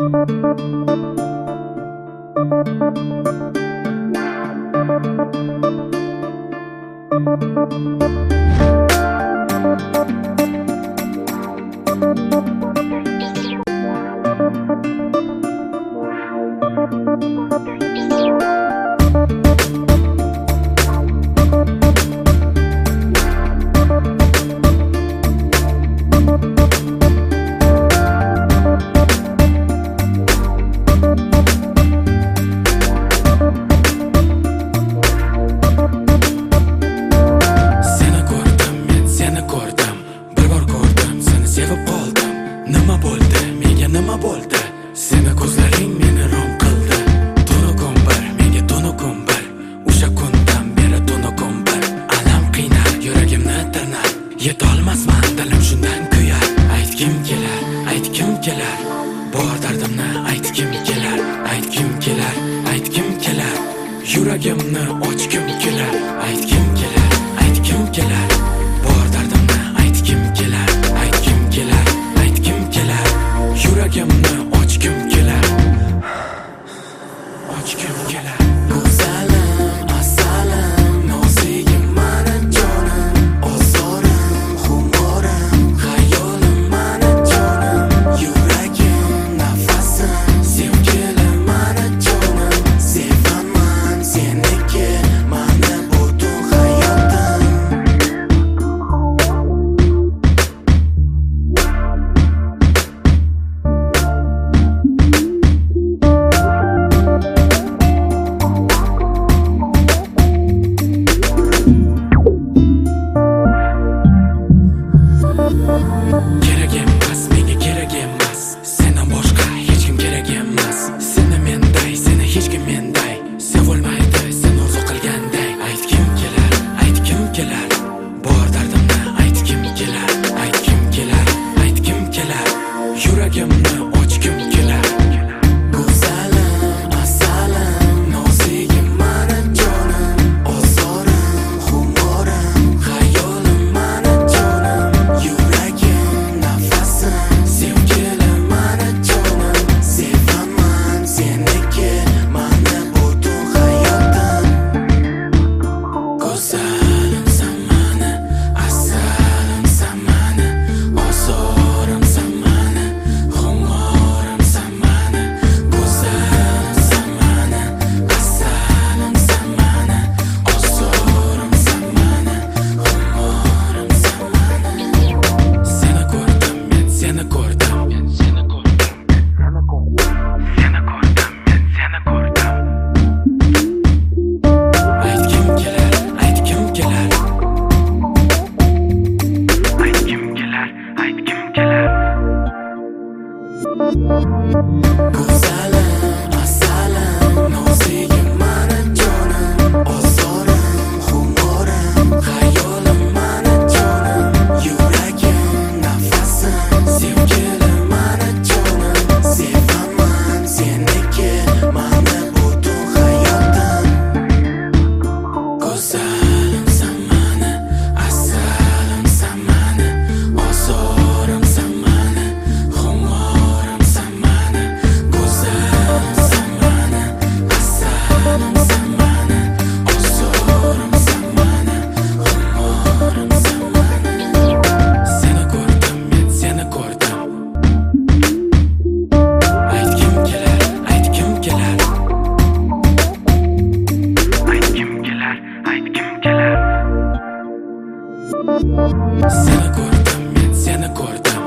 Nima bo'ldi? Menga nima bo'ldi? Seni ko'zlaring meni rom qildi. Tunukum bir, menga tunukum bir. O'sha kundan beri tunukum bir. Alam qiynar, yuragimni tirnar. Yetolmasman, dilim shundan kuyar. Aytgim kelar, aytgim kelar. Bor dardimni aytgim kelar. Aytgim kelar, aytgim kelar. Yuragimni ochgim kelar. Aytgim kelar, aytgim kelar. Bor dardimni aytgim kelar. Aytgim kelar. Yuragimni ochgim kelar. Ochgim kelar. Go'zalim, asalim, nozigim mani jonim, ozorim, xumorim, xayolim mani jonim, yuragim, nafasim, sevgilim mani jonim, sevaman seniki, mani butun hayotim. Kerak emas, menga kerak emas. Sendan boshqa hech kim kerak emas. Seni menday, seni hech kim menday sevolmaydi, sen orzu qilganday. Aytgim kelar, aytgim kelar. Bor dardimni aytgim kelar. Aytgim kelar, aytgim kelar. Yuragimni ochgim kelar. Go'zalim, asalim, nozigim mani jonim, ozorim, xumorim, xayolim mani jonim, yuragim, nafasim, sevgilim mani jonim, sevaman seniki, mani butun hayotim. Go'zalim zamani, asalim zamani, ozorim zamani, xumorim zamani. Go'zalim zamani, asalim zamani, ozorim zamani, xumorim zamani. Seni ko'rdim, men seni ko'rdim. Seni ko'rdim, men seni ko'rdim. Aytgim kelar, aytgim kelar. Aytgim kelar, aytgim kelar. Go'zalim, asalim, nozigim mani jonim, ozorim, xumorim, xayolim mani jonim, yuragim, nafasim, sevgilim mani jonim, sevaman seniki, mani butun hayotim. Go'zalim zamani, asalim zamani, ozorim zamani, xumorim zamani. Go'zalim zamani, asalim zamani, ozorim zamani, xumorim zamani. Seni ko'rdim, men seni ko'rdim. Aytgim kelar, aytgim kelar. Aytgim kelar, aytgim kelar. Seni ko'rdim, men seni ko'rdim.